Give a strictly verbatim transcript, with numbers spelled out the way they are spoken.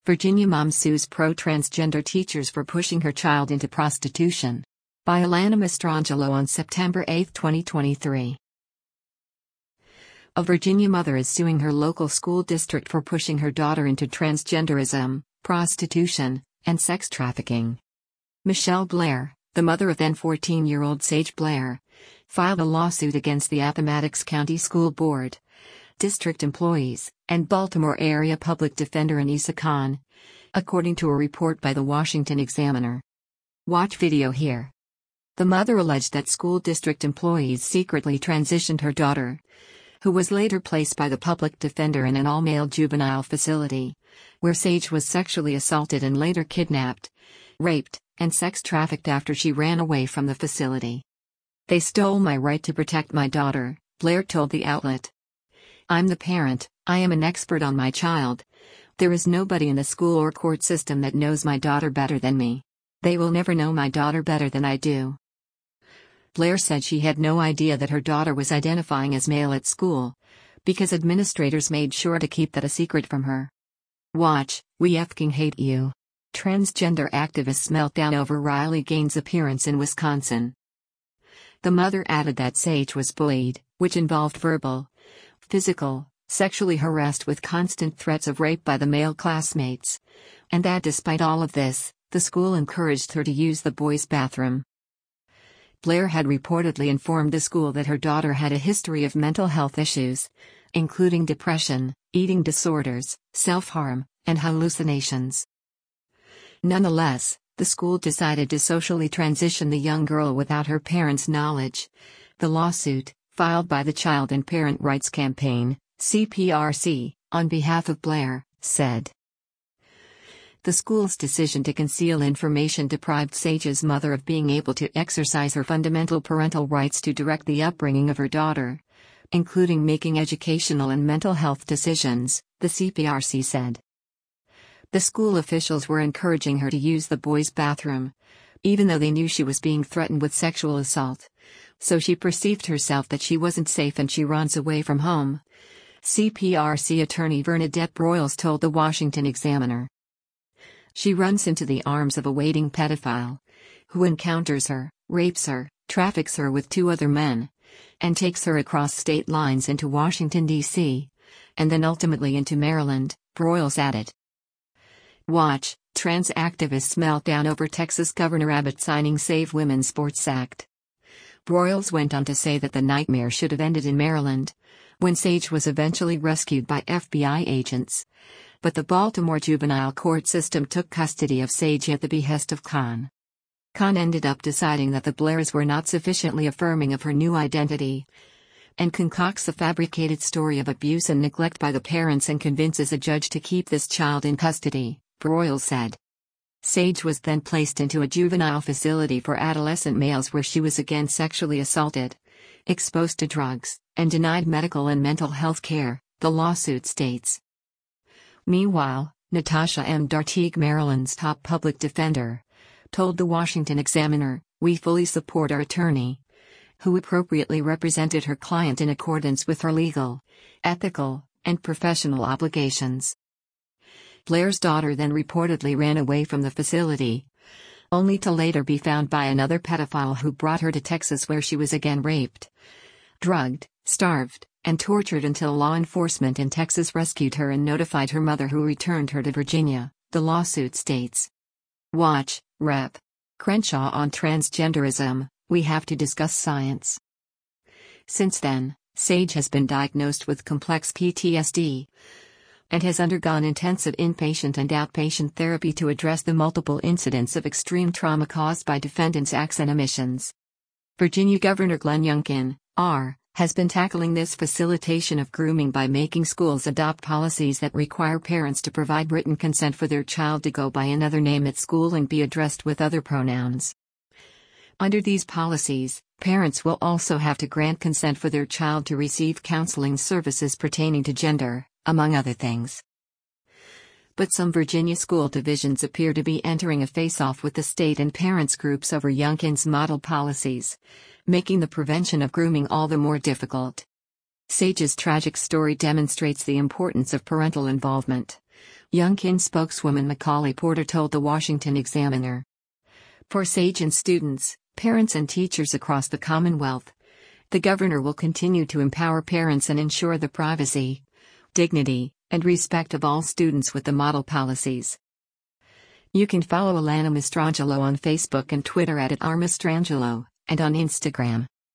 Virginia mom sues pro-transgender teachers for pushing her child into prostitution. By Alana Mastrangelo on September eighth, twenty twenty-three. A Virginia mother is suing her local school district for pushing her daughter into transgenderism, prostitution, and sex trafficking. Michelle Blair, the mother of then fourteen-year-old Sage Blair, filed a lawsuit against the Appomattox County School Board, district employees, and Baltimore area public defender Anissa Khan, according to a report by the Washington Examiner. Watch video here. The mother alleged that school district employees secretly transitioned her daughter, who was later placed by the public defender in an all-male juvenile facility, where Sage was sexually assaulted and later kidnapped, raped, and sex trafficked after she ran away from the facility. "They stole my right to protect my daughter," Blair told the outlet. "I'm the parent, I am an expert on my child. There is nobody in the school or court system that knows my daughter better than me. They will never know my daughter better than I do." Blair said she had no idea that her daughter was identifying as male at school, because administrators made sure to keep that a secret from her. Watch, "We effing hate you." Transgender activists melt down over Riley Gaines' appearance in Wisconsin. The mother added that Sage was bullied, which involved verbal, physical, sexually harassed with constant threats of rape by the male classmates, and that despite all of this, the school encouraged her to use the boys' bathroom. Blair had reportedly informed the school that her daughter had a history of mental health issues, including depression, eating disorders, self-harm, and hallucinations. Nonetheless, the school decided to socially transition the young girl without her parents' knowledge. The lawsuit, filed by the Child and Parent Rights Campaign, C P R C, on behalf of Blair, said the school's decision to conceal information deprived Sage's mother of being able to exercise her fundamental parental rights to direct the upbringing of her daughter, including making educational and mental health decisions, the C P R C said. The school officials were encouraging her to use the boys' bathroom, even though they knew she was being threatened with sexual assault. So she perceived herself that she wasn't safe and she runs away from home, C P R C attorney Bernadette Broyles told the Washington Examiner. She runs into the arms of a waiting pedophile, who encounters her, rapes her, traffics her with two other men, and takes her across state lines into Washington, D C, and then ultimately into Maryland, Broyles added. Watch, trans activists melt down over Texas Governor Abbott signing Save Women Sports Act. Broyles went on to say that the nightmare should have ended in Maryland, when Sage was eventually rescued by F B I agents. But the Baltimore juvenile court system took custody of Sage at the behest of Khan. Khan ended up deciding that the Blairs were not sufficiently affirming of her new identity, and concocts a fabricated story of abuse and neglect by the parents and convinces a judge to keep this child in custody, Broyles said. Sage was then placed into a juvenile facility for adolescent males where she was again sexually assaulted, exposed to drugs, and denied medical and mental health care, the lawsuit states. Meanwhile, Natasha M. Dartigue, Maryland's top public defender, told the Washington Examiner, "We fully support our attorney, who appropriately represented her client in accordance with her legal, ethical, and professional obligations." Blair's daughter then reportedly ran away from the facility, only to later be found by another pedophile who brought her to Texas, where she was again raped, drugged, starved, and tortured until law enforcement in Texas rescued her and notified her mother, who returned her to Virginia, the lawsuit states. Watch, Representative Crenshaw on transgenderism, "We have to discuss science." Since then, Sage has been diagnosed with complex P T S D and has undergone intensive inpatient and outpatient therapy to address the multiple incidents of extreme trauma caused by defendants' acts and omissions. Virginia Governor Glenn Youngkin, R., has been tackling this facilitation of grooming by making schools adopt policies that require parents to provide written consent for their child to go by another name at school and be addressed with other pronouns. Under these policies, parents will also have to grant consent for their child to receive counseling services pertaining to gender, among other things. But some Virginia school divisions appear to be entering a face-off with the state and parents' groups over Youngkin's model policies, making the prevention of grooming all the more difficult. Sage's tragic story demonstrates the importance of parental involvement, Youngkin spokeswoman Macaulay Porter told the Washington Examiner. For SAGE and students, parents and teachers across the Commonwealth, the governor will continue to empower parents and ensure the privacy, dignity, and respect of all students with the model policies. You can follow Alana Mastrangelo on Facebook and Twitter at, at rmastrangelo, and on Instagram.